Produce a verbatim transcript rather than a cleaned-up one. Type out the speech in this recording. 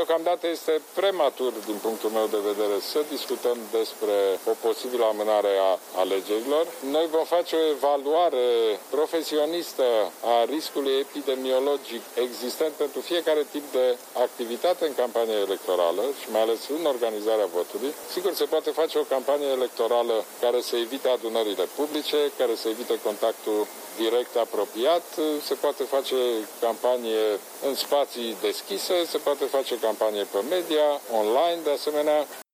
Deocamdată este prematur, din punctul meu de vedere, să discutăm despre o posibilă amânare a alegerilor. Noi vom face o evaluare profesionistă a riscului epidemiologic existent pentru fiecare tip de activitate în campania electorală și mai ales în organizarea votului. Sigur, se poate face o campanie electorală care să evite adunările publice, care să evite contactul direct apropiat, se poate face campanie în spații deschise, se poate face campanie pe media, online, de asemenea.